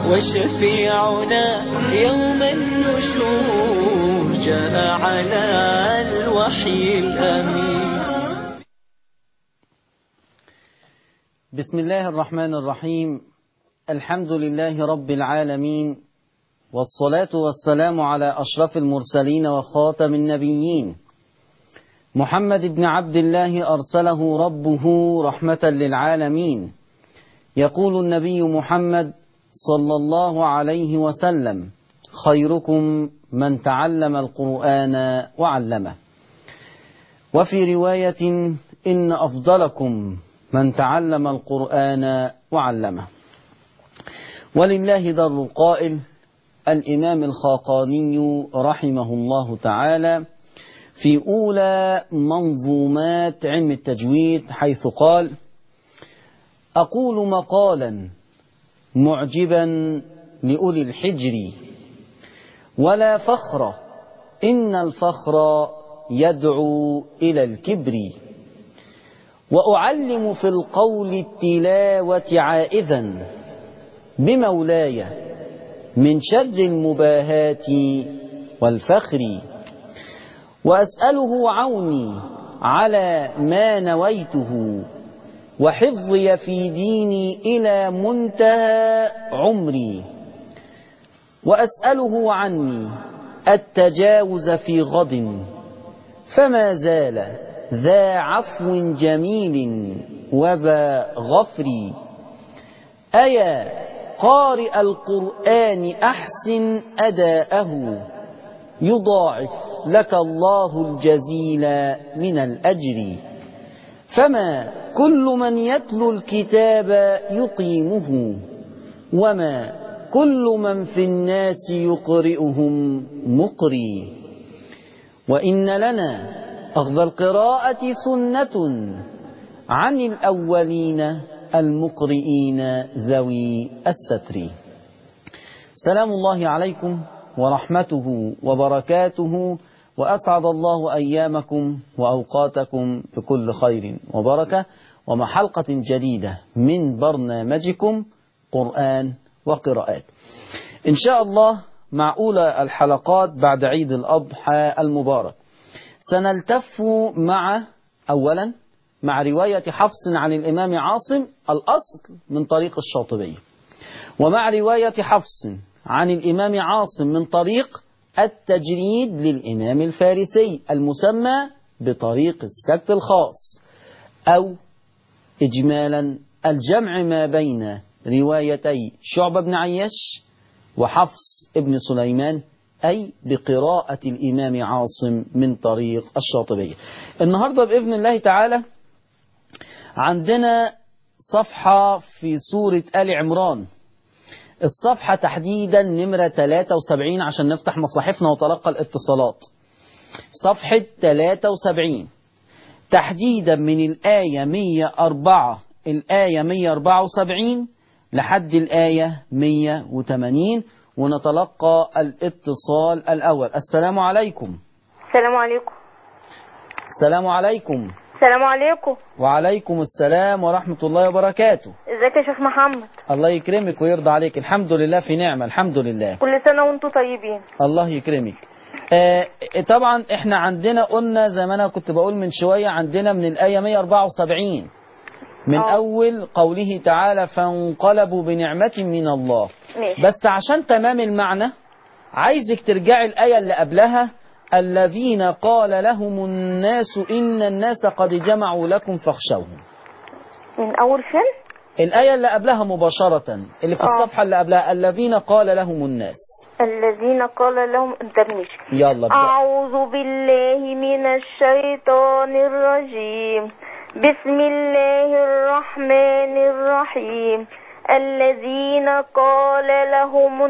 وشفيعنا يوم النشور جاء على الوحي الأمين. بسم الله الرحمن الرحيم. الحمد لله رب العالمين، والصلاة والسلام على أشرف المرسلين وخاتم النبيين محمد بن عبد الله أرسله ربه رحمة للعالمين. يقول النبي محمد صلى الله عليه وسلم: خيركم من تعلم القرآن وعلمه. وفي رواية: إن أفضلكم من تعلم القرآن وعلمه. ولله در القائل الإمام الخاقاني رحمه الله تعالى في أولى منظومات علم التجويد، حيث قال: أقول مقالا معجبا لأولي الحجر، ولا فخر إن الفخر يدعو إلى الكبر، وأعلم في القول التلاوة عائذا بمولاي من شر المباهات والفخر، وأسأله عوني على ما نويته، وحفظي في ديني إلى منتهى عمري، وأسأله عني التجاوز في غد، فما زال ذا عفو جميل وذا غفر. أيا قارئ القرآن أحسن أداءه، يضاعف لك الله الجزيل من الأجر. فما كل من يتلو الكتاب يقيمه، وما كل من في الناس يقرئهم مقري. وإن لنا أخذ القراءة سنة عن الأولين المقرئين ذوي الستر. سلام الله عليكم ورحمته وبركاته، وأسعد الله أيامكم وأوقاتكم بكل خير وبركة، ومع حلقة جديدة من برنامجكم قرآن وقراءات إن شاء الله. مع أولى الحلقات بعد عيد الأضحى المبارك سنلتف أولا مع رواية حفص عن الإمام عاصم الأصل من طريق الشاطبي، ومع رواية حفص عن الإمام عاصم من طريق التجريد للإمام الفارسي المسمى بطريق السكت الخاص، أو إجمالا الجمع ما بين روايتي شعبة بن عياش وحفص ابن سليمان، أي بقراءة الإمام عاصم من طريق الشاطبي. النهاردة بإذن الله تعالى عندنا صفحة في سورة آل عمران، الصفحة تحديدا نمرة 73 عشان نفتح مصاحفنا وتلقى الاتصالات. صفحة 73 تحديدا من الآية 104 الآية 174 لحد الآية 180، ونتلقى الاتصال الأول. السلام عليكم. السلام عليكم. السلام عليكم. السلام عليكم. وعليكم السلام ورحمة الله وبركاته. ازيك يا شيخ محمد؟ الله يكرمك ويرضى عليك. الحمد لله في نعمة، الحمد لله. كل سنة وانتم طيبين. الله يكرمك. طبعا احنا عندنا قلنا زي ما انا كنت بقول من شوية، عندنا من الآية 174 من أول قوله تعالى: فانقلبوا بنعمة من الله. ماشي. بس عشان تمام المعنى عايزك ترجعي الآية اللي قبلها: الذين قال لهم الناس إن الناس قد جمعوا لكم فاخشوهم. من أول فين؟ الآية اللي قبلها مباشرة، اللي في الصفحة اللي قبلها: الذين قال لهم الناس. الذين قال لهم ماشي. يلا ابدأ. أعوذ بالله من الشيطان الرجيم. بسم الله الرحمن الرحيم. الذين قال لهم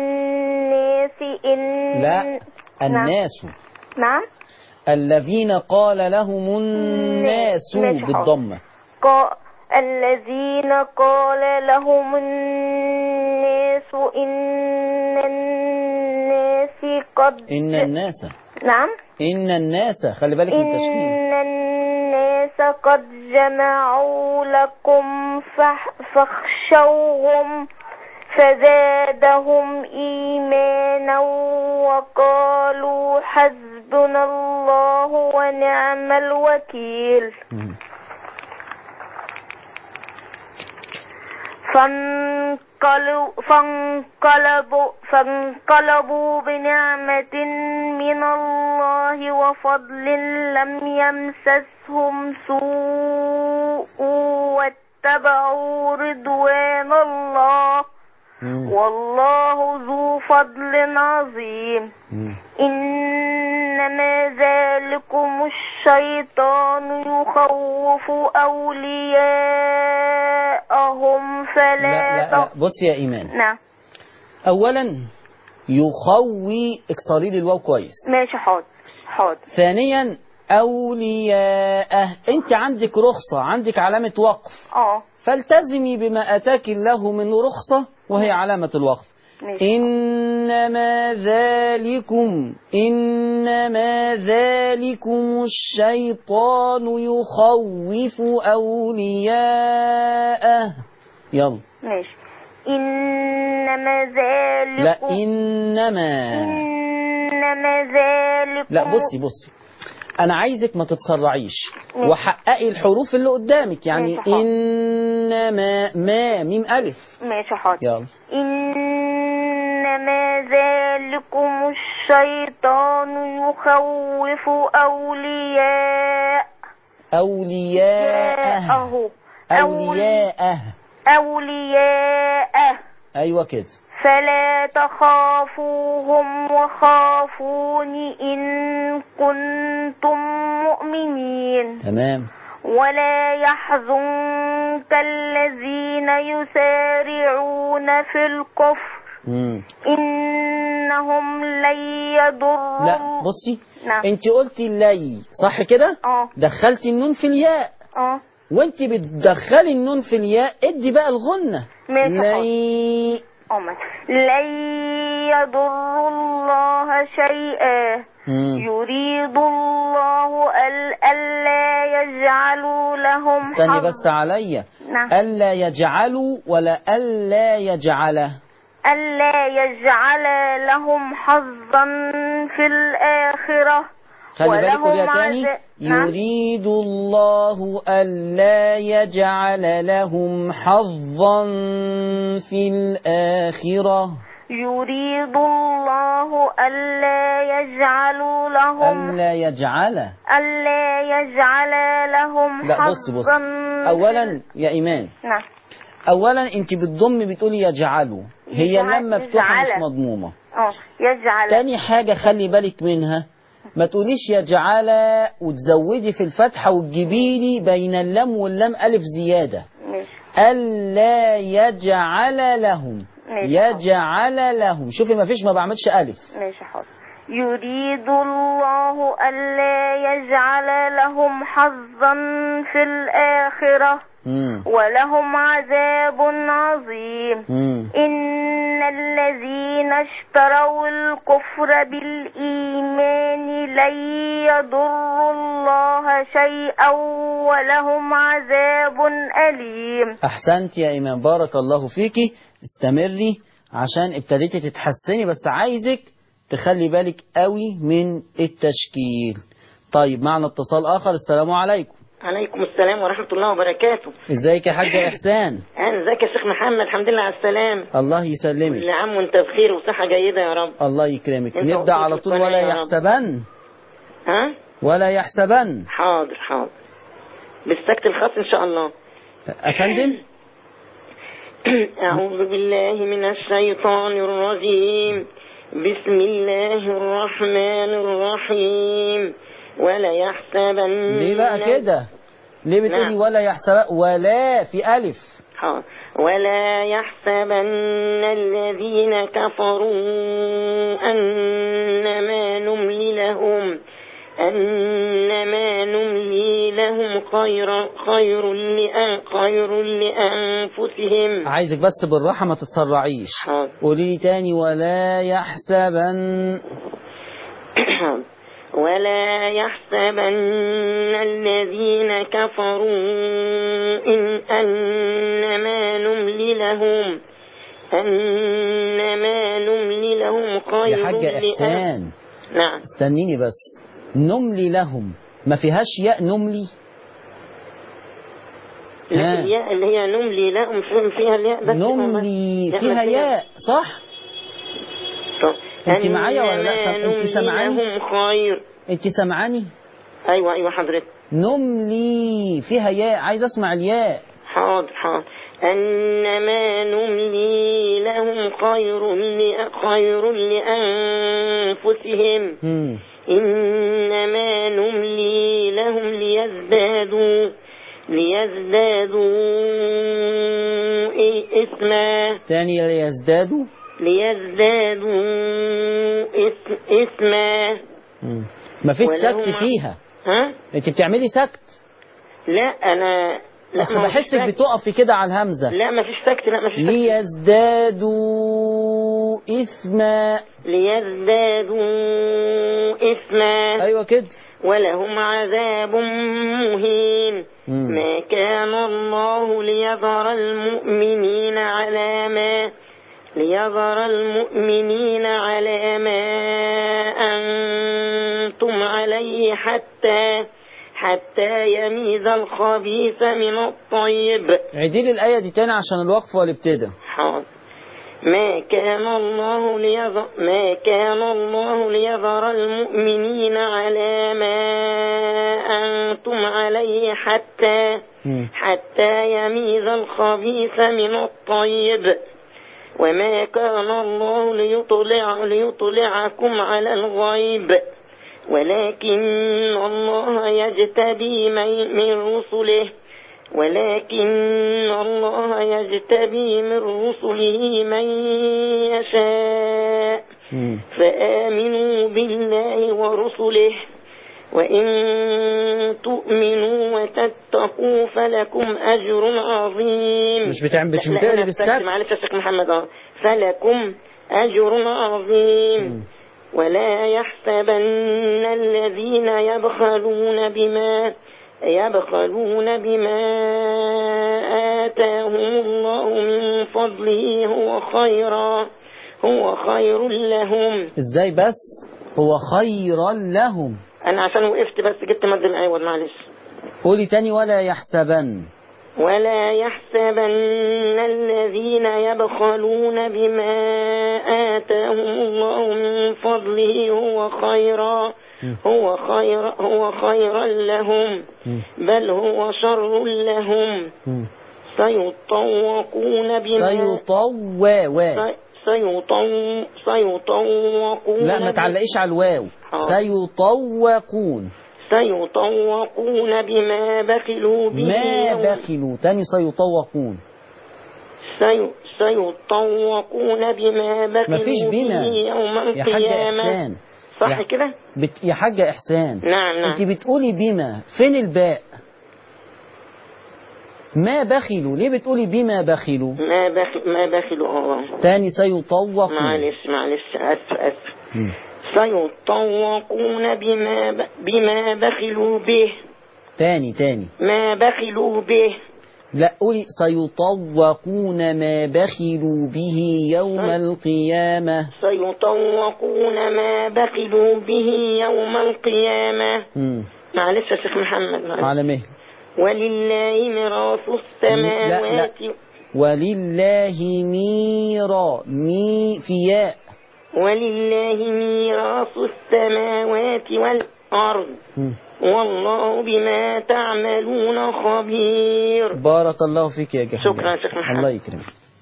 الناس إن لا، الناس. نعم. الذين قال لهم الناس بالضمة. الذين قال لهم الناس إن الناس نعم. إن الناس، خلي بالك من التشكيل. إن الناس قد جمعوا لكم فاخشوهم فزادهم إيمانا وقالوا حسبنا الله ونعم الوكيل. فانقلبوا بنعمة من الله وفضل لم يمسسهم سوء واتبعوا رضوان الله والله ذو فضل عظيم. إنما ذلكم الشيطان يخوف أولياءهم فلا لا بص يا إيمان. نعم. أولا يخوي اكسري لي الواو كويس. ماشي حاضر. ثانيا أولياءه، أنت عندك رخصة، عندك علامة وقف، فالتزمي بما أتاك الله من رخصة وهي علامة الوقف. إنما ذلكم الشيطان يخوف أولياءه. يلا ماشي. إنما ذلكم. لا إنما ذلكم. لا بصي أنا عايزك ما تتسرعيش وحققي الحروف اللي قدامك، يعني إنما ما ميم ألف. ماشي حاضر. يلا. إنما ذلكم الشيطان يخوف أولياءه. أيوة كده. فلا تخافوهم وخافون إن كنتم مؤمنين. تمام. ولا يحزنك الذين يسارعون في الكفر إنهم لن يضروا. لا بصي. نعم. انت قلتي لي صح كده؟ دخلتي النون في الياء. وانت بتدخلي النون في الياء ادي بقى الغنة. لن يضروا الله شيئا يريد الله ألا يجعلوا لهم حظا. استني بس عليا. نعم. ألا يجعلوا ولا ألا يجعله؟ ألا يجعل لهم حظا في الآخرة. خلي بالك قوليها تاني. يريد الله ألا يجعل لهم حظا في الآخرة. يريد الله ألا يجعل لهم لا بص أولا يا إيمان. نعم. أولا أنت بالضم بتقولي يجعلوا، هي اللام مفتوحة مش مضمومة. يجعل. تاني حاجة خلي بالك منها، ما تقوليش يجعل وتزودي في الفتحة وتجيبي لي بين اللام واللام ألف زيادة. ألا يجعل لهم. يجعل لهم. شوفي ما بعملش ألف. ماشي حاضر. يريد الله ألا يجعل لهم حظا في الآخرة ولهم عذاب عظيم. إن الذين اشتروا الكفر بالإيمان لن يضروا الله شيئا ولهم عذاب أليم. أحسنت يا إيمان، بارك الله فيكي. استمري عشان ابتديتي تتحسني، بس عايزك تخلي بالك قوي من التشكيل. طيب معنا اتصال آخر. السلام عليكم. عليكم السلام ورحمة الله وبركاته. ازيك يا حاجة إحسان؟ ازيك يا شيخ محمد؟ الحمد لله على السلامة. الله يسلمك. كل عام وانت بخير وصحة جيدة يا رب. الله يكرمك. نبدأ على طول. ولا يحسبن. ها؟ ولا يحسبن. حاضر بالسكت الخاص إن شاء الله. أفندم. أعوذ بالله من الشيطان الرجيم. بسم الله الرحمن الرحيم. ولا يحسبن. ليه بقى كده؟ ليه بتقولي ولا يحسبن؟ ولا في ألف. ولا يحسبن الذين كفروا أنما نملي لهم خير لأنفسهم. عايزك بس بالراحة ما تتسرعيش. قولي تاني. ولا يحسبن. ولا يحسبن الذين كفروا أنما نملي لهم أنما نملي لهم خير يا حاجة إحسان. نعم استنيني بس. نملي لهم ما فيهاش ياء نملي؟ لا الياء اللي هي نملي لهم فيها الياء بس. نملي فيها ياء صح؟ انت معايا ولا لا؟ انت سمعاني؟ انت سمعاني؟ ايوه حضرتك. نملي فيها ياء، عايز اسمع الياء. حاضر. أنما نملي لهم خير لأنفسهم. إنما نملي لهم ليزدادوا إثما. ثاني ليزدادوا إثما. مفيش سكت فيها. ها؟ انت بتعملي سكت؟ لا أنا بس بحسك بتقفي كده على الهمزة. لا مفيش سكت. ليزدادوا إثما. أيوة كده. ولهم عذاب مهين. ما كان الله ليذر المؤمنين على ما أنتم عليه حتى يميز الخبيث من الطيب. عيدي لي الآية دي تاني عشان الوقف والابتداء. حاضر. ما كان الله ليذر المؤمنين على ما أنتم عليه حتى يميز الخبيث من الطيب. وما كان الله ليطلعكم على الغيب ولكن الله يجتبي من رسله من يشاء. فآمنوا بالله ورسله وإن تؤمنوا وتتقوا فلكم أجر عظيم. مش بتقلب بالسكت؟ معلش يا شيخ محمد. فلكم أجر عظيم. ولا يحسبن الذين يبخلون بما آتاهم الله من فضله هو خير لهم. ازاي بس هو خيرا لهم؟ انا عشان وقفت بس جبت مد الأول معلش. قولي تاني. ولا يحسبن الذين يبخلون بما آتاهم الله من فضله هو خيرا لهم بل هو شر لهم. سيطوقون لا ما تعلقيش على الواو. سيطوقون بما بخلوا به. ما بخلوا تاني. سيطوقون بما بخلوا مفيش بنا يوم القيامة. يا حاجة إحسان. صح كده؟ يا حاجة إحسان. نعم. انت بتقولي بما، فين الباء؟ ما بخلوا. ليه بتقولي بما بخلوا؟ ما بخلوا. تاني. سيطوقون. معلش اسف. سيطوقون بما بخلوا به. تاني. ما بخلوا به. لا قولي سيطوقون ما بخلوا به يوم القيامة. سيطوقون ما بخلوا به يوم القيامة. معلش يا شيخ محمد. على مهل. ولله ميراث السماوات. لا. ولله في ياء. ولله ميراث السماوات والأرض والله بما تعملون خبير. بارك الله فيك يا جهل. شكرا يا شيخ محمد. الله يكرمك.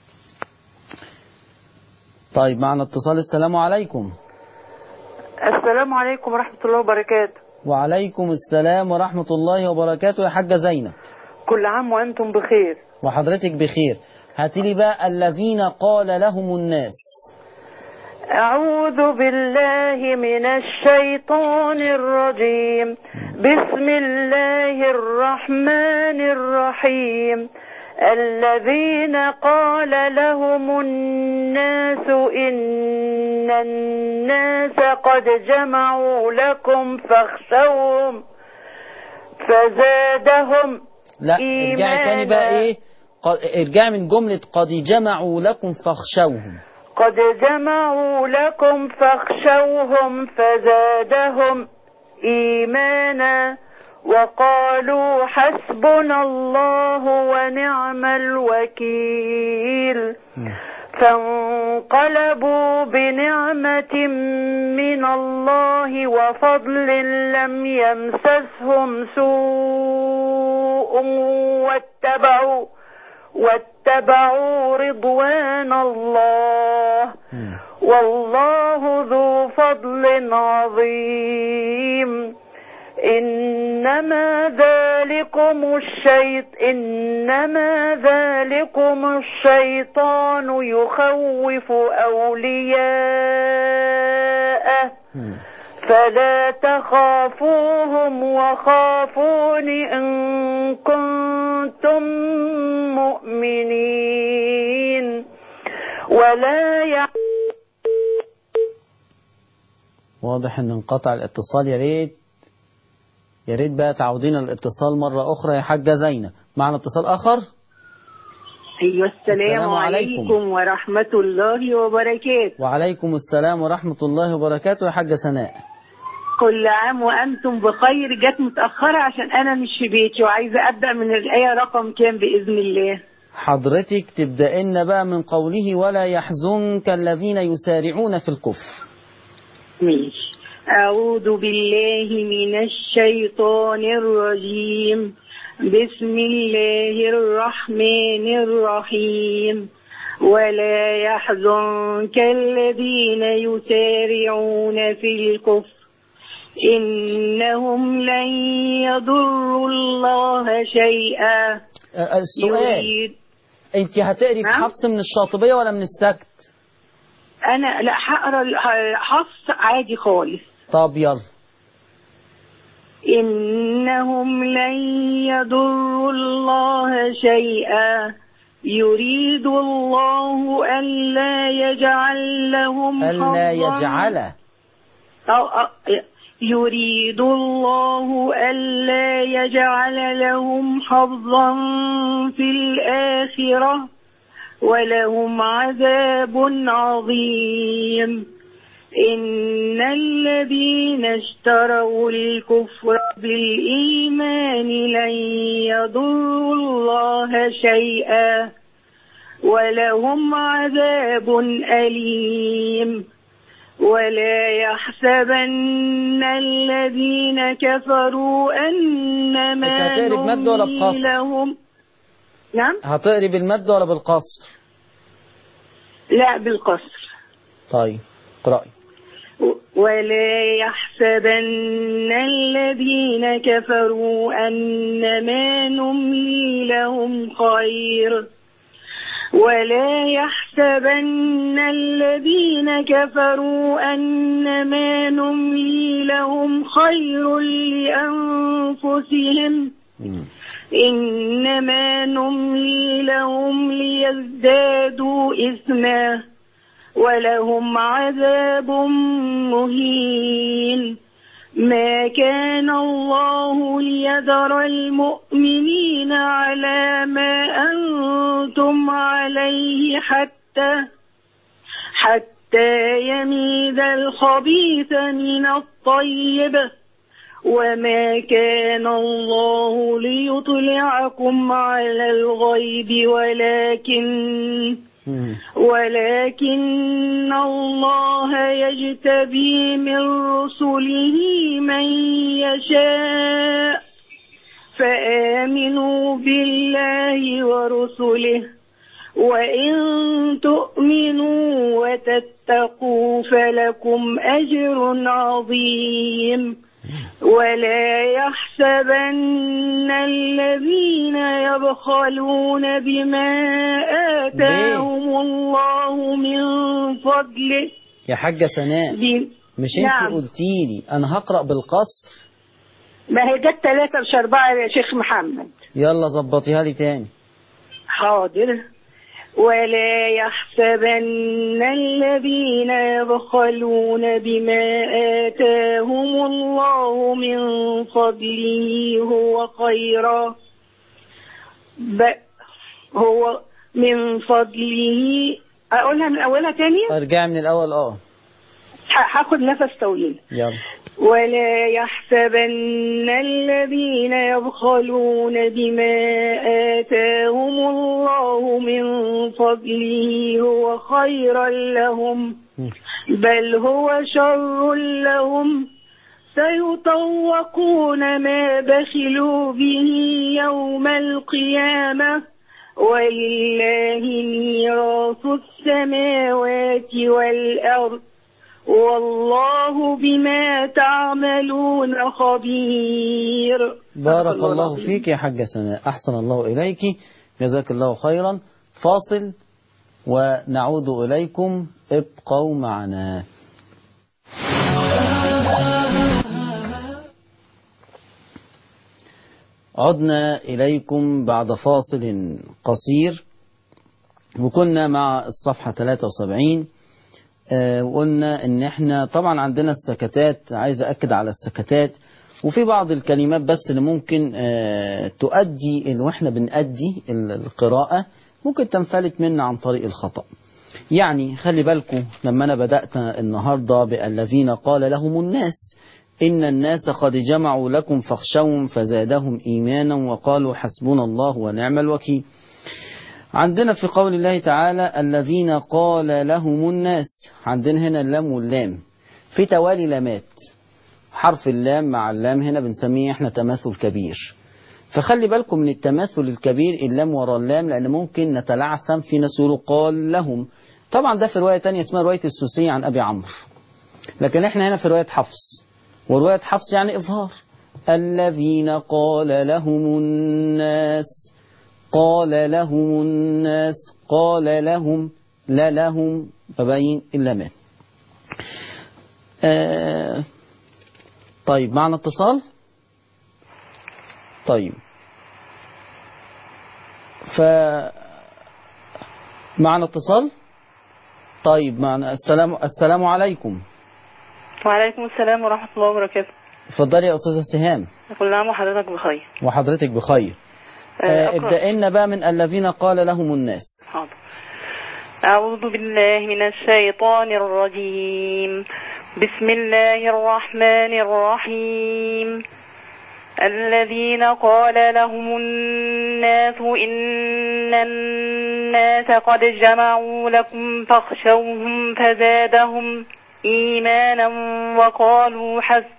طيب معنا اتصال. السلام عليكم. السلام عليكم ورحمة الله وبركاته. وعليكم السلام ورحمة الله وبركاته يا حاجة زينب. كل عام وأنتم بخير. وحضرتك بخير. هاتي لي بقى الذين قال لهم الناس. أعوذ بالله من الشيطان الرجيم. بسم الله الرحمن الرحيم. الذين قال لهم الناس إن الناس قد جمعوا لكم فاخشوهم فزادهم لا ارجعي تاني بقى. ايه ارجع من جملة قد جمعوا لكم فاخشوهم. قد جمعوا لكم فاخشوهم فزادهم إيمانا وقالوا حسبنا الله ونعم الوكيل. فانقلبوا بنعمة من الله وفضل لم يمسسهم سوء واتبعوا رضوان الله والله ذو فضل عظيم. إنما ذلكم الشيطان يخوف أولياءه فلا تخافوهم وخافون إن كنتم مؤمنين. ولا واضح ان انقطع الاتصال. يا ريت بقى تعودين الاتصال مرة أخرى يا حاجة زينة. معنا اتصال آخر. أيوة السلام عليكم ورحمة الله وبركاته. وعليكم السلام ورحمة الله وبركاته يا حاجة سناء. كل عام وأنتم بخير. جت متأخرة عشان أنا مش في بيتي وعايزة أبدأ من الآية رقم كام بإذن الله؟ حضرتك تبدأ لنا بقى من قوله ولا يحزنك الذين يسارعون في الكفر. ماشي. أعوذ بالله من الشيطان الرجيم. بسم الله الرحمن الرحيم. ولا يحزنك الذين يسارعون في الكفر إنهم لن يضروا الله شيئا. السؤال انت هتقري بحفص من الشاطبية ولا من السكت؟ أنا لا هقرا حفص عادي خالص. طب يلا. إنهم لن يضروا الله شيئا يريد الله ألا يجعل لهم ألا يجعل يريد الله ألا يجعل لهم حظا في الآخرة ولهم عذاب عظيم. إن الذين اشتروا الكفر بالإيمان لن يضروا الله شيئا ولهم عذاب أليم. ولا يحسبن الذين كفروا أنما نملي لهم. نعم. هتقري بالمد ولا بالقصر؟ لا بالقصر. طيب اقرأي. ولا يحسبن الذين كفروا أنما نملي لهم خير. ولا يحسبن الذين كفروا أنما نملي لهم خير لأنفسهم إنما نملي لهم ليزدادوا إثما ولهم عذاب مهين. ما كان الله ليذر المؤمنين على ما أنتم عليه حتى يميز الخبيث من الطيب وما كان الله ليطلعكم على الغيب ولكن الله يجتبي من رسله من يشاء فآمنوا بالله ورسله وإن تؤمنوا وتتقوا فلكم أجر عظيم. ولا يحسبن الذين يبخلون بما آتاهم الله من فضله. يا حاجة سناء مش انت قلتيلي انا هقرأ بالقصر؟ ما هي جت 3 مش 4 يا شيخ محمد. يلا ظبطيها لي تاني. حاضر. ولا يحسبن الذين يبخلون بما آتاهم الله من فضله هو خيرا هو من فضله. أقولها من أولها تاني؟ ارجع من الأول. هاخد نفس طويل. يلا. ولا يحسبن الذين يبخلون بما آتاهم الله من فضله هو خيرا لهم بل هو شر لهم سيطوقون ما بخلوا به يوم القيامة ولله ميراث السماوات والأرض والله بما تعملون خبير. بارك الله فيك يا حاجة سناء، أحسن الله إليك، جزاك الله خيرا. فاصل ونعود إليكم، ابقوا معنا. عدنا إليكم بعد فاصل قصير، وكنا مع الصفحة 73. وقلنا ان احنا طبعا عندنا السكتات، عايز أأكد على السكتات، وفي بعض الكلمات بس اللي ممكن تؤدي واحنا بنأدي القراءة ممكن تنفلت منا عن طريق الخطأ. يعني خلي بالكم لما أنا بدأت النهاردة بالذين قال لهم الناس إن الناس قد جمعوا لكم فاخشوهم فزادهم إيمانا وقالوا حسبنا الله ونعم الوكيل. عندنا في قول الله تعالى الذين قال لهم الناس، عندنا هنا اللام واللام في توالي لامات، حرف اللام مع اللام هنا بنسميه احنا تماثل كبير، فخلي بالكم من التماثل الكبير اللام وراء اللام، لأن ممكن نتلعثم في ناس يقولوا قال لهم. طبعا ده في رواية تانية اسمها رواية السوسي عن أبي عمرو، لكن احنا هنا في رواية حفص، ورواية حفص يعني إظهار. الذين قال لهم الناس، قال لهم الناس، قال لهم، لا لهم، فبين اللام. طيب معنا اتصال. طيب معنا اتصال. طيب معنا السلام عليكم. وعليكم السلام ورحمة الله وبركاته. اتفضلي يا أستاذة سهام. كل عام وحضرتك بخير. وحضرتك بخير. ابدأ لنا بقى من الذين قال لهم الناس. حاضر. أعوذ بالله من الشيطان الرجيم. بسم الله الرحمن الرحيم. الذين قال لهم الناس إن الناس قد جمعوا لكم فاخشوهم فزادهم إيمانا وقالوا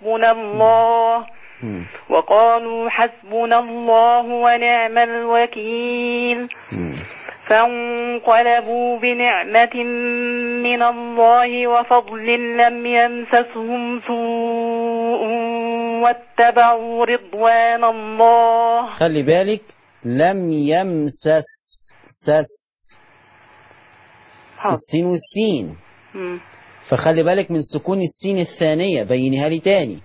حسبنا الله ونعم الوكيل. فانقلبوا بنعمة من الله وفضل لم يمسسهم سوء واتبعوا رضوان الله. خلي بالك لم يمسس السين والسين، فخلي بالك من سكون السين الثانية، بينها لي تاني.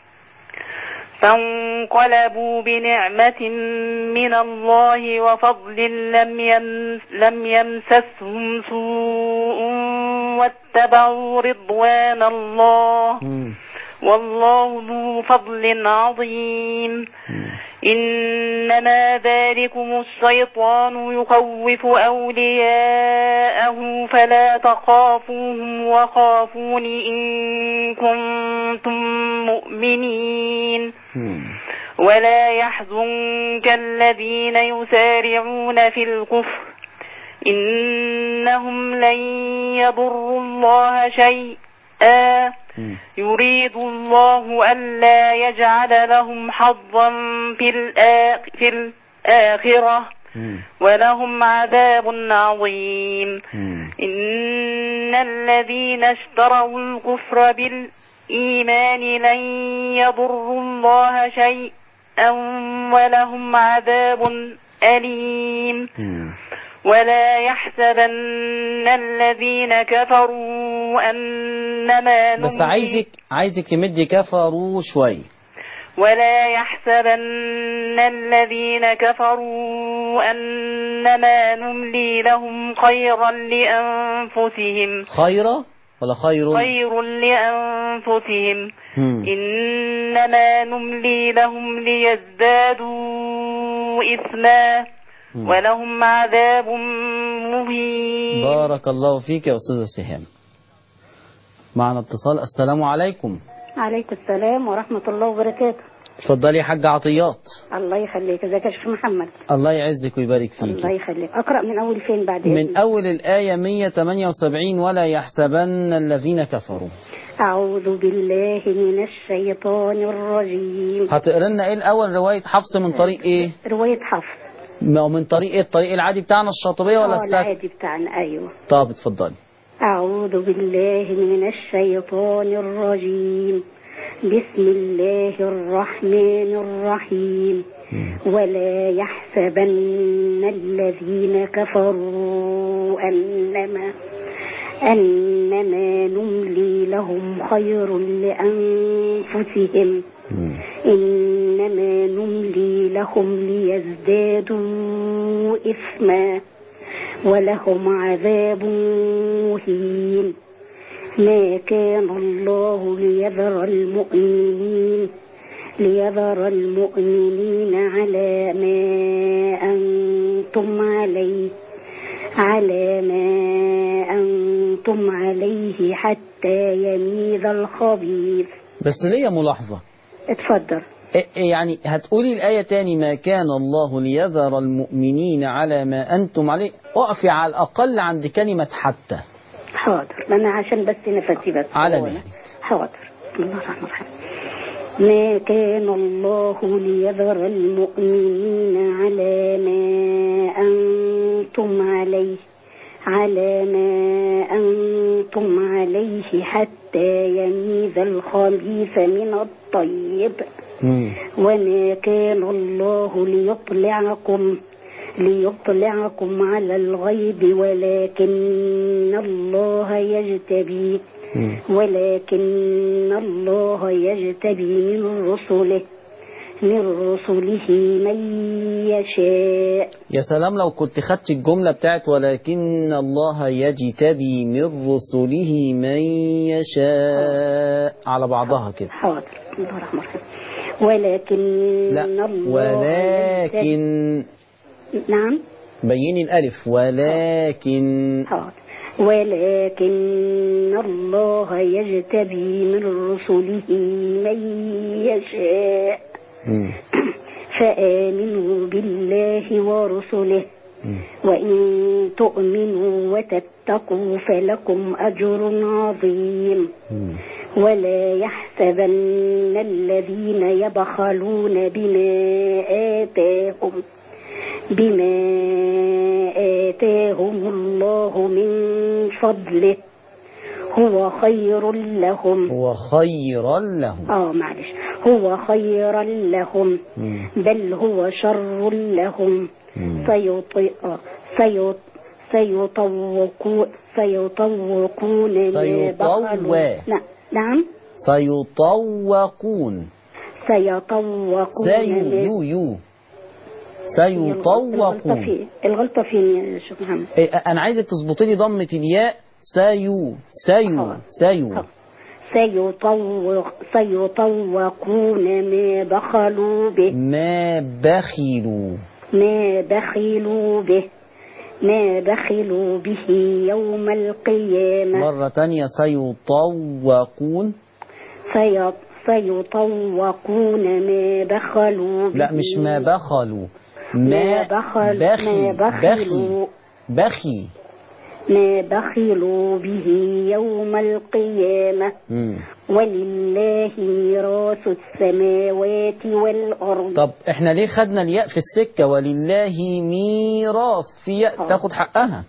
فانقلبوا بنعمة من الله وفضل لم يمسسهم سوء واتبعوا رضوان الله والله ذو فضل عظيم. إنما ذلكم الشيطان يخوف أولياءه فلا تخافوهم وخافون إن كنتم مؤمنين. ولا يحزنك الذين يسارعون في الكفر إنهم لن يضروا الله شيئا يريد الله ألا يجعل لهم حظا في الآخرة ولهم عذاب عظيم. إن الذين اشتروا الكفر بالإيمان لن يضروا الله شيئا ولهم عذاب أليم. ولا يحسبن الذين كفروا أنما بس عايزك تمدي كفروا شوي. ولا يحسبن الذين كفروا أنما نملي لهم خيرا لأنفسهم. خيرا ولا خير لأنفسهم. إنما نملي لهم ليزدادوا إثما ولهم عذاب مهين. بارك الله فيك يا أستاذة سهام. معنا اتصال. السلام عليكم. عليكم السلام ورحمة الله وبركاته. اتفضلي يا حاجة عطيات. الله يخليك. ازيك يا شيخ محمد؟ الله يعزك ويبارك فيك. الله يخليك. أقرأ من أول فين بعد من أول الآية 178 ولا يحسبن الذين كفروا. أعوذ بالله من الشيطان الرجيم. هتقرا لنا إيه الأول؟ رواية حفص من طريق إيه؟ رواية حفص. من طريق إيه؟ الطريق العادي بتاعنا الشاطبية ولا السكت؟ العادي بتاعنا. أيوه. طب اتفضلي. أعوذ بالله من الشيطان الرجيم. بسم الله الرحمن الرحيم. ولا يحسبن الذين كفروا أنما نملي لهم خير لأنفسهم إنما نملي لهم ليزدادوا إثما ولهم عذاب مهين. ما كان الله ليذر المؤمنين على ما أنتم عليه حتى يميز الخبيث. بس ليا ملاحظة. اتفضل. يعني هتقولي الآية تاني. ما كان الله ليذر المؤمنين على ما أنتم عليه. اقفي على الأقل عند كلمة حتى. حاضر. أنا عشان بس نفسي بس. على مهلك. حاضر. الله الرحمن الرحيم. ما كان الله ليذر المؤمنين على ما أنتم عليه حتى يميز الخبيث من الطيب. وما كان الله ليطلعكم على الغيب ولكن الله يجتبي من رسله من يشاء. يا سلام لو كنت خدت الجملة بتاعت ولكن الله يجتبي من رسله من يشاء على بعضها كده. حاضر. الله الرحمن الرحيم. ولكن نعم بيني الألف. ولكن الله يجتبي من رسله من يشاء. فآمنوا بالله ورسله وإن تؤمنوا وتتقوا فلكم أجر عظيم. ولا يحسبن الذين يبخلون بما آتاهم الله من فضله هو خير لهم. هو خيرا لهم بل هو شر لهم. سيطوقون الغلطة فين يا شيخ محمد؟ أنا عايزك تظبطي لي ضمة الياء. سيطوقون ما بخلوا به يوم القيامة. مرة تانية. سيطوقون ما بخلوا به. لا مش ما بخلوا. بخي ما بخلوا به يوم القيامة. ولله ميراث السماوات والأرض. طب احنا ليه خدنا الياء في السكة؟ ولله ميراث في ياء تاخد حقها.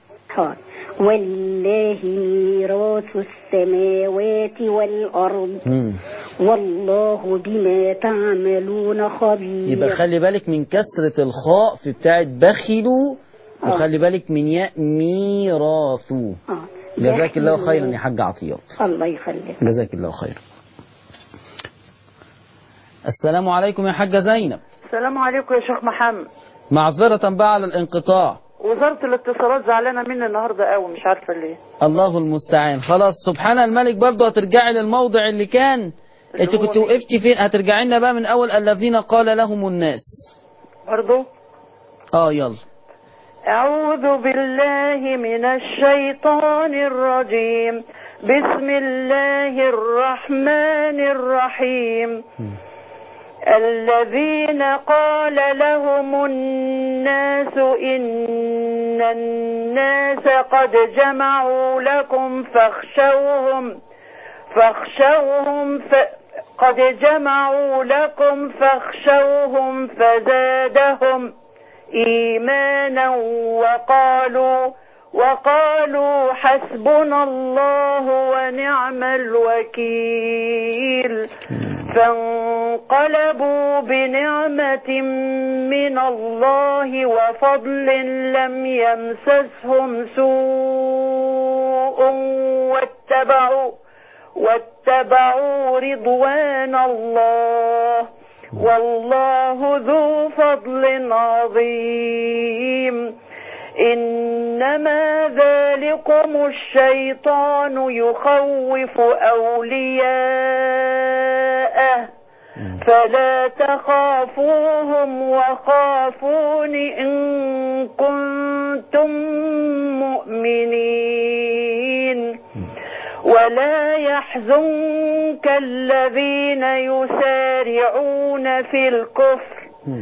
ولله ميراث السماوات والأرض والله بما تعملون خبير. يبقى خلي بالك من كسرة الخاء في بتاعت بخلوا وخلي بالك من ياء ميراث. جزاك الله خيرا يا حاج عطيات. الله يخليك. جزاك الله خيرا. السلام عليكم يا حاجة زينب. السلام عليكم يا شيخ محمد. معذرة بقى على الانقطاع. وزارة الاتصالات زعلانة مني النهاردة قوي مش عارفة ليه. الله المستعان. خلاص سبحان الملك. برضه هترجعي للموضع اللي كان انت كنت وقفتي فين. هترجعي لنا بقى من اول الذين قال لهم الناس برضه. يلا أعوذ بالله من الشيطان الرجيم. بسم الله الرحمن الرحيم. الذين قال لهم الناس إن الناس قد جمعوا لكم فاخشوهم فزادهم إيمانا وقالوا حسبنا الله ونعم الوكيل. فانقلبوا بنعمة من الله وفضل لم يمسسهم سوء واتبعوا رضوان الله والله ذو فضل عظيم. إنما ذلكم الشيطان يخوف أولياءه فلا تخافوهم وخافون إن كنتم مؤمنين. ولا يحزنك الذين يسارعون في الكفر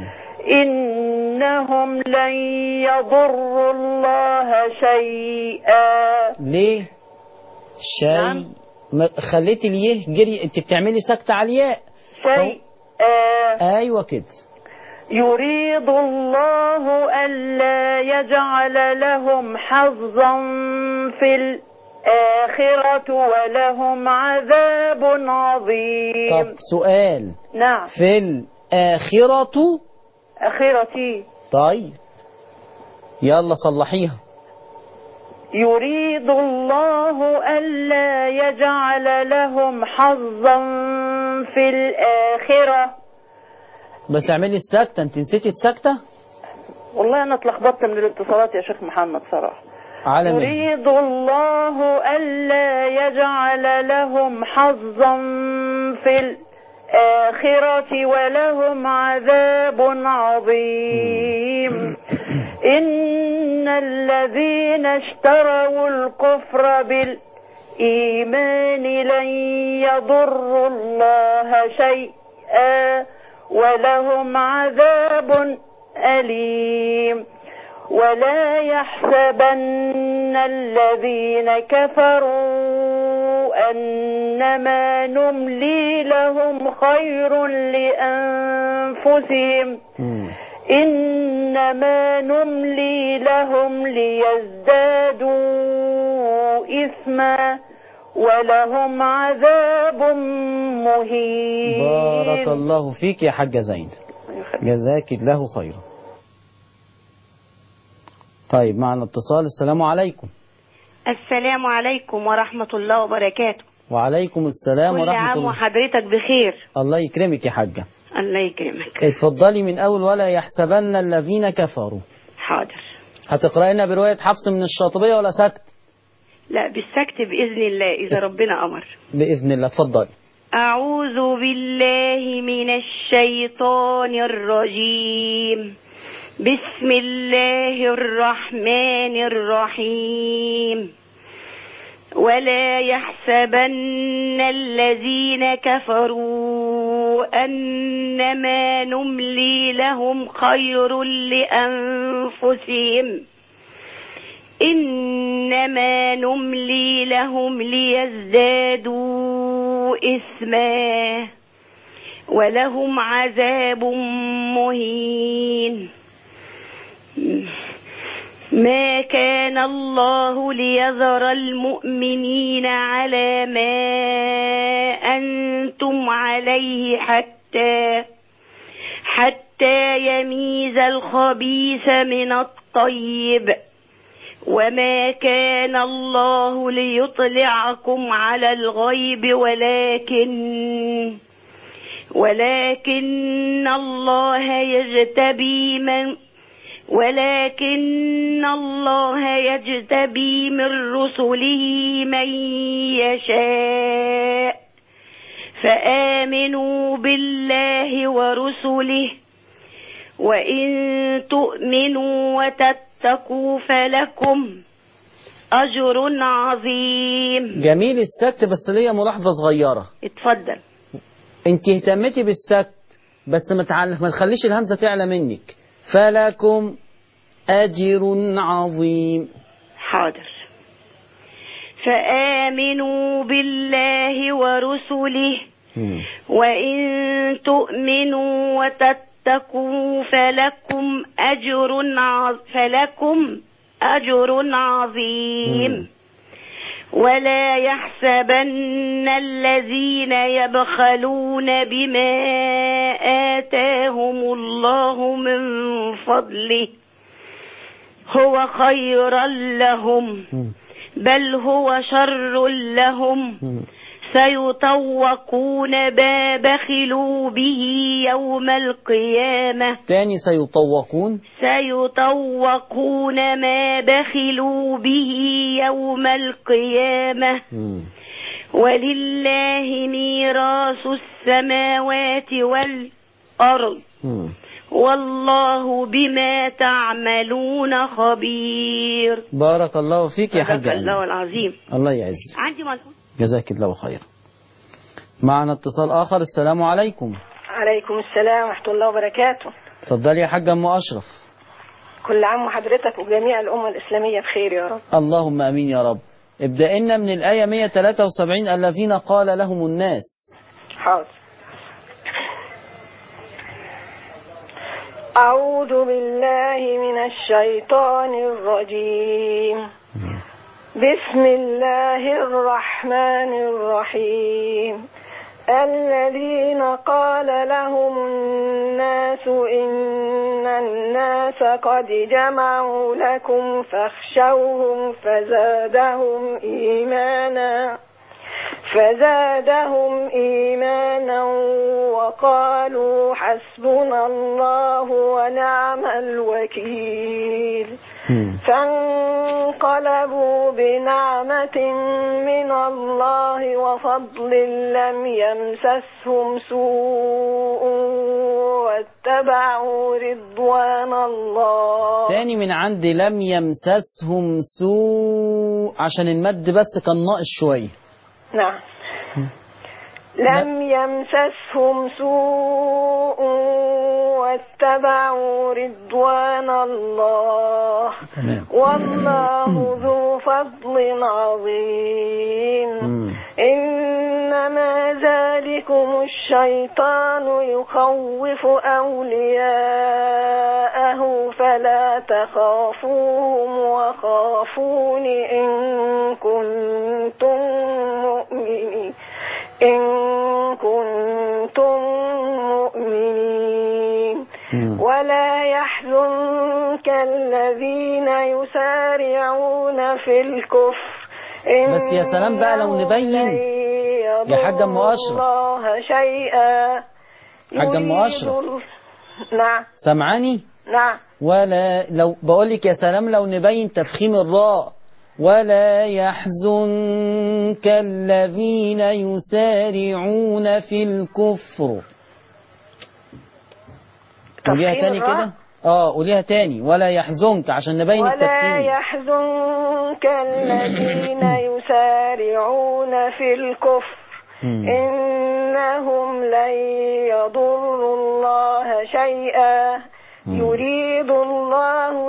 إنهم لن يضروا الله شيئا. ليه شيء؟ خليت اليه جري، انت بتعملي سكتة على الياء. شيء ايوه كده. يريد الله ألا يجعل لهم حظا في الآخرة ولهم عذاب عظيم. طب سؤال. نعم. في الآخرة آخرتي. طيب يلا صلحيها. يريد الله ألا يجعل لهم حظا في الآخرة. بس اعملي السكتة، انت نسيتي السكتة؟ والله أنا اتلخبطت من الاتصالات يا شيخ محمد صراحة. يريد الله ألا يجعل لهم حظا في الآخرة ولهم عذاب عظيم. إن الذين اشتروا الكفر بالإيمان لن يضروا الله شيئا ولهم عذاب أليم. ولا يحسبن الذين كفروا أنما نملي لهم خير لأنفسهم إنما نملي لهم ليزدادوا إثما ولهم عذاب مهين. بارك الله فيك يا حاجة زينب، جزاك الله خيرا. طيب معنا اتصال. السلام عليكم. السلام عليكم ورحمة الله وبركاته. وعليكم السلام ورحمة الله. كل عام وحضرتك بخير. الله يكرمك يا حاجة. الله يكرمك. اتفضلي من أول ولا يحسبن الذين كفروا. حاضر. هتقرأي لنا برواية حفص من الشاطبية ولا سكت؟ لا بالسكت بإذن الله إذا ربنا أمر. بإذن الله. اتفضلي. أعوذ بالله من الشيطان الرجيم. بسم الله الرحمن الرحيم. ولا يحسبن الذين كفروا أنما نملي لهم خير لأنفسهم إنما نملي لهم ليزدادوا إثما ولهم عذاب مهين. ما كان الله ليذر المؤمنين على ما أنتم عليه حتى يميز الخبيث من الطيب وما كان الله ليطلعكم على الغيب ولكن الله يجتبي من رسله من يشاء فآمنوا بالله ورسله وإن تؤمنوا وتتقوا فلكم أجر عظيم. جميل السكت، بس ليا ملاحظة صغيرة. اتفضل. انت اهتمتي بالسكت بس ما تخليش الهمزة تعلى منك. فلكم أجر عظيم. حاضر. فآمنوا بالله ورسله وإن تؤمنوا وتتقوا فلكم أجر عظيم. ولا يحسبن الذين يبخلون بما آتاهم الله من فضله هو خيرا لهم بل هو شر لهم سيطوقون ما بخلوا به يوم القيامة. تاني سيطوقون ما بخلوا به يوم القيامة. ولله ميراث السماوات والأرض والله بما تعملون خبير. بارك الله فيك يا حاجة. الله العظيم. الله يعزك. عندي ملحوظ. جزاك الله خير. معنا اتصال آخر. السلام عليكم. عليكم السلام ورحمة الله وبركاته. اتفضلي يا حاجة أم أشرف. كل عام وحضرتك وجميع الأمة الإسلامية بخير يا رب. اللهم أمين يا رب. ابدأنا من الآية 173 الذين قال لهم الناس. حاضر. أعوذ بالله من الشيطان الرجيم. بسم الله الرحمن الرحيم. الذين قال لهم الناس إن الناس قد جمعوا لكم فاخشوهم فزادهم إيمانا وقالوا حسبنا الله ونعم الوكيل. فانقلبوا بنعمة من الله وفضل لم يمسسهم سوء واتبعوا رضوان الله. تاني من عند لم يمسسهم سوء عشان المد بس كان ناقص شوية. نعم. لم يمسسهم سوء واتبعوا رضوان الله والله ذو فضل عظيم. إنما ذلكم الشيطان يخوف أولياءه فلا تخافوهم وخافون إن كنتم مؤمنين. ولا يحزنك الذين يسارعون في الكفر. بس يا سلام بقى لو نبين يا حاجة أم أشرف. الله شيئا. حاجة أم أشرف. نعم. سمعاني؟ نعم. ولا لو بقول لك يا سلام لو نبين تفخيم الراء. ولا يحزنك الذين يسارعون في الكفر. قوليها تاني كده. قوليها تاني. ولا يحزنك عشان نبين التفخيم. ولا يحزنك الذين يسارعون في الكفر إنهم لن يضروا الله شيئا يريد الله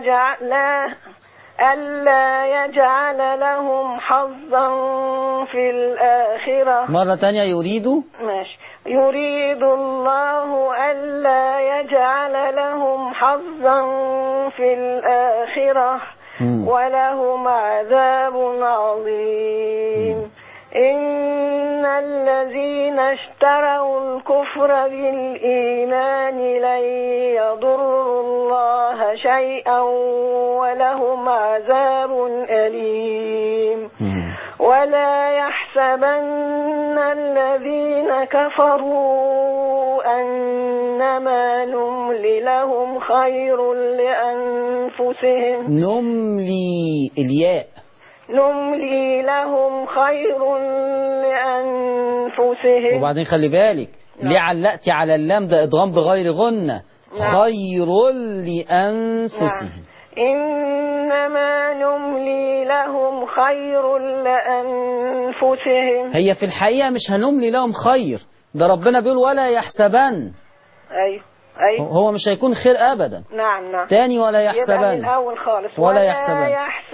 ألا يجعل لهم حظا في الآخرة. مرة تانية ماشي. يريد الله ألا يجعل لهم حظا في الآخرة ولهم عذاب عظيم. إن الذين اشتروا الكفر بالإيمان لن يضروا الله شيئا ولهم عذاب أليم. ولا يحسبن الذين كفروا أنما نملي لهم خير لأنفسهم. نملي الياء. نملي لهم خير لأنفسهم. وبعدين خلي بالك ليه علقتي على اللام؟ ده إدغام بغير غنة. خير لأنفسهم. إنما نملي لهم خير لأنفسهم. هي في الحقيقة مش هنملي لهم خير، ده ربنا بيقول ولا يحسبن. أيوه هو مش هيكون خير أبدا. نعم تاني ولا يحسبن، يبقى من الأول خالص ولا يحسبن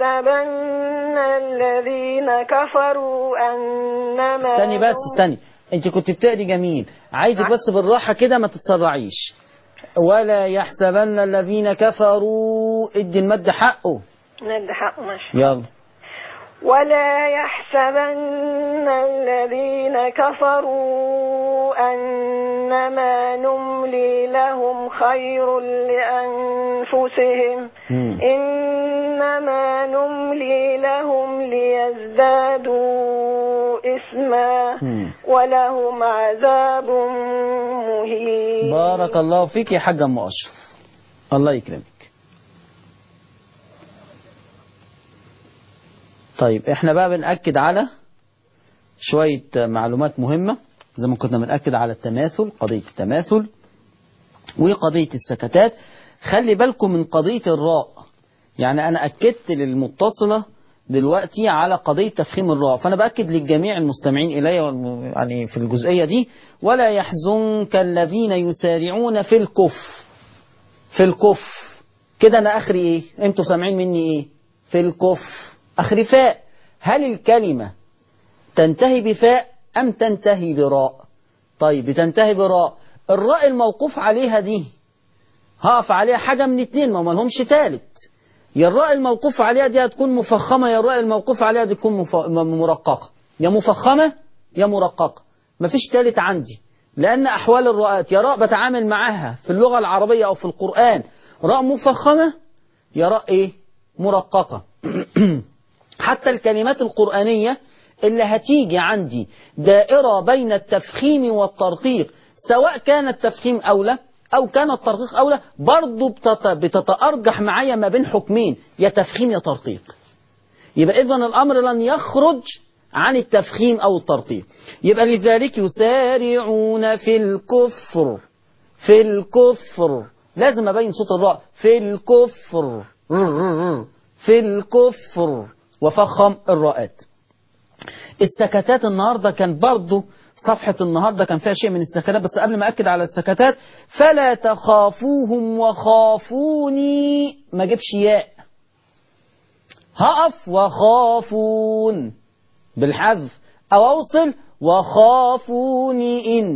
الذين كفروا أنما. استني انت كنت بتقري جميل، عايزك بس بالراحة كده ما تتسرعيش. ولا يحسبن الذين كفروا، ادي المد حقه. ندي حقه ماشي. يلا. ولا يحسبن الذين كفروا أنما نملي لهم خير لأنفسهم إنما نملي لهم ليزدادوا إثما ولهم عذاب مهين. بارك الله فيك يا حاجة أم أشرف، الله يكرمك. طيب احنا بقى بنأكد على شوية معلومات مهمة، زي ما كنا بنأكد على التماثل، قضية التماثل وقضية السكتات. خلي بالكم من قضية الراء، يعني أنا أكدت للمتصلة دلوقتي على قضية تفخيم الراء، فأنا بأكد للجميع المستمعين إلي يعني في الجزئية دي. ولا يحزنك الذين يسارعون في الكفر كده أنا آخري إيه؟ أنتوا سامعين مني إيه؟ في الكفر آخر فاء. هل الكلمة تنتهي بفاء أم تنتهي براء؟ طيب بتنتهي براء، الراء الموقوف عليها دي هقف عليها حاجة من اتنين، ما لهمش تالت. يا الراء الموقوف عليها دي هتكون مفخمة، يا الراء الموقوف عليها دي تكون مرققة، يا مفخمة يا مرققة، مفيش تالت عندي. لأن أحوال الراءات يا راء بتعامل معاها في اللغة العربية أو في القرآن راء مفخمة يا راء إيه؟ مرققة. حتى الكلمات القرآنية اللي هتيجي عندي دائرة بين التفخيم والترقيق، سواء كان التفخيم أولى أو كان الترقيق أولى، برضو بتتأرجح معايا ما بين حكمين، يا تفخيم يا ترقيق. يبقى إذن الأمر لن يخرج عن التفخيم أو الترقيق. يبقى لذلك يسارعون في الكفر لازم أبين صوت الراء، في الكفر وفخم الراءات. السكتات النهاردة كان برضو صفحة النهاردة كان فيها شيء من السكتات، بس قبل ما أكد على السكتات، فلا تخافوهم وخافوني، ما جبش ياء، هقف وخافون بالحذف، أو أوصل وخافوني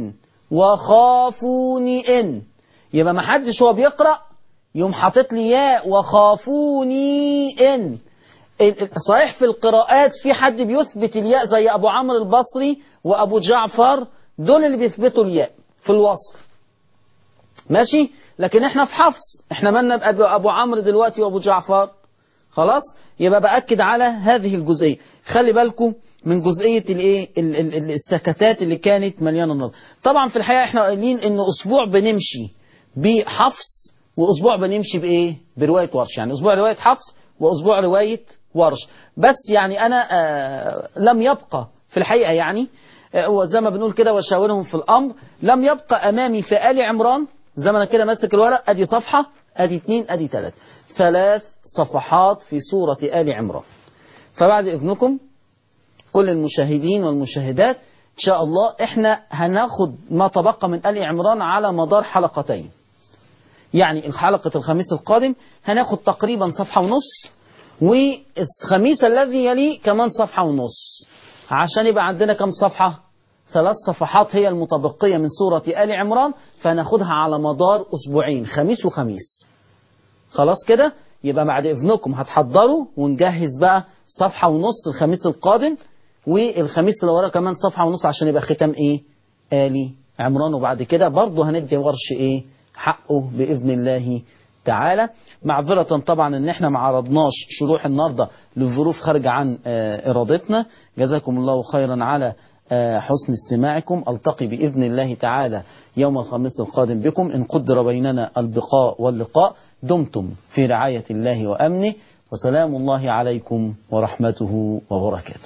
إن، يبقى ما حدش هو بيقرأ يوم حاطط لي ياء وخافوني إن. صحيح في القراءات في حد بيثبت الياء زي أبو عمرو البصري وأبو جعفر، دول اللي بيثبتوا الياء في الوصف ماشي، لكن احنا في حفص، احنا مالنا بأبو عمرو دلوقتي وأبو جعفر. خلاص، يبقى بأكد على هذه الجزئية. خلي بالكم من جزئية السكتات اللي كانت مليانة النظر. طبعا في الحقيقة احنا قايلين ان اسبوع بنمشي بحفص واسبوع بنمشي بايه؟ برواية ورش، يعني اسبوع رواية حفص واسبوع رواية ورش. بس يعني انا لم يبقى في الحقيقة يعني زي ما بنقول كده وشاورهم في الامر، لم يبقى امامي في آل عمران، زي ما انا كده ماسك الورق، ادي صفحة ادي 2 ادي 3 صفحات في سورة آل عمران. فبعد اذنكم كل المشاهدين والمشاهدات ان شاء الله احنا هناخد ما تبقى من آل عمران على مدار حلقتين، يعني حلقة الخميس القادم هناخد تقريبا صفحة ونص، والخميس الذي يليه كمان صفحة ونص، عشان يبقى عندنا كم صفحة؟ 3 صفحات هي المتبقية من سورة آل عمران، فناخدها على مدار أسبوعين، خميس وخميس. خلاص كده، يبقى بعد إذنكم هتحضروا ونجهز بقى صفحة ونص الخميس القادم، والخميس اللي وراه كمان صفحة ونص، عشان يبقى ختام إيه؟ آل عمران. وبعد كده برضه هندي ورش إيه؟ حقه بإذن الله تعالى. معذرة طبعا ان احنا ما عرضناش شروح النهارده لظروف خارجة عن ارادتنا. جزاكم الله خيرا على حسن استماعكم. التقي بإذن الله تعالى يوم الخميس القادم بكم إن قدر بيننا البقاء واللقاء. دمتم في رعاية الله وأمنه، وسلام الله عليكم ورحمته وبركاته.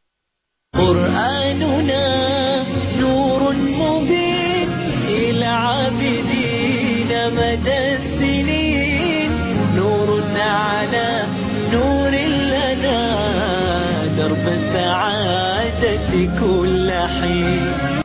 قرآننا نور مبين إلى عابدين مدى السنين، نور كل حين